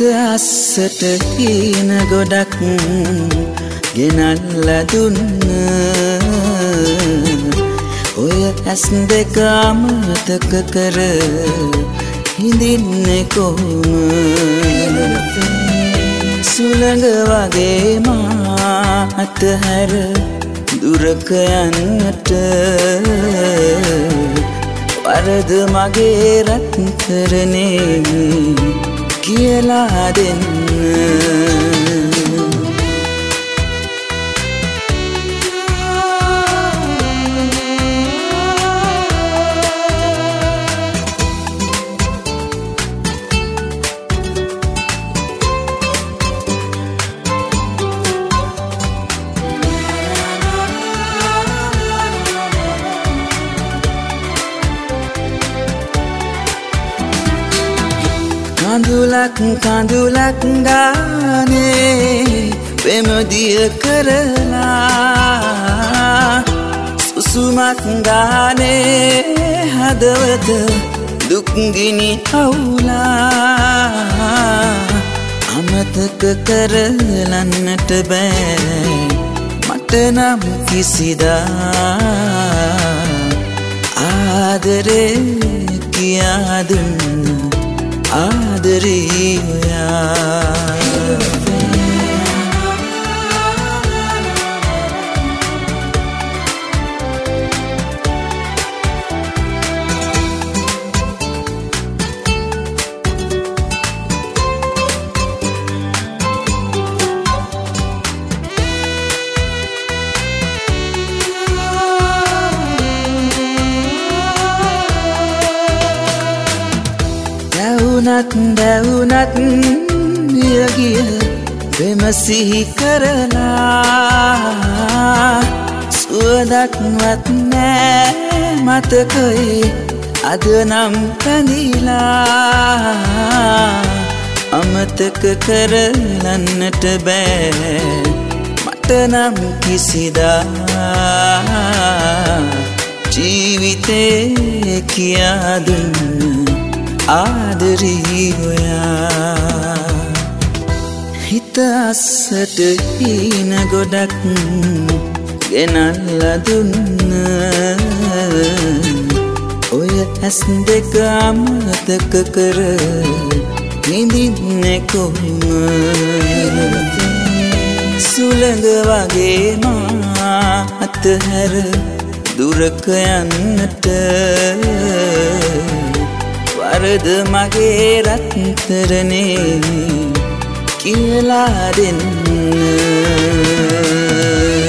අස්සට හීන ගොඩක් ගෙනල්ලා දුන්න ඔය ඇස් දෙක අමතක කර හිඳින්නේ කොහොමද සුළඟ වගේ මා අතහැර දුරක යන්නට වරද මගේ රත්තරනේ කියලා දෙන්න කඳුලක් ගානේ වෙමදිය කරලා සුසුමක් ගානේ හදවත දුක්ගිනි අවුලා අමතක කරලන්නට බෑ මට නම් කිසිදා ආදරේ කියා දුන්න ආදරේ ඔයා දැවුනත් නියගිය වෙමසිහි කරලා සුවදක්වත් නෑ මතකයේ අද නම් පැඳිලා අමතක කරලන්නට බෑ මට නම් කිසිදා ජීවිතේ කියා දුන්න ආදරේ ඔයා හිත අස්සට හීන ගොඩක් ගෙනල්ලා දුන්න ඔය ඇස් දෙක අමතක කර නිදින්නේ කොහොමද සුළඟ වගේ මා අතහැර දුරක යන්නට වරද මගේ රත්තරනේ කියලා දෙන්න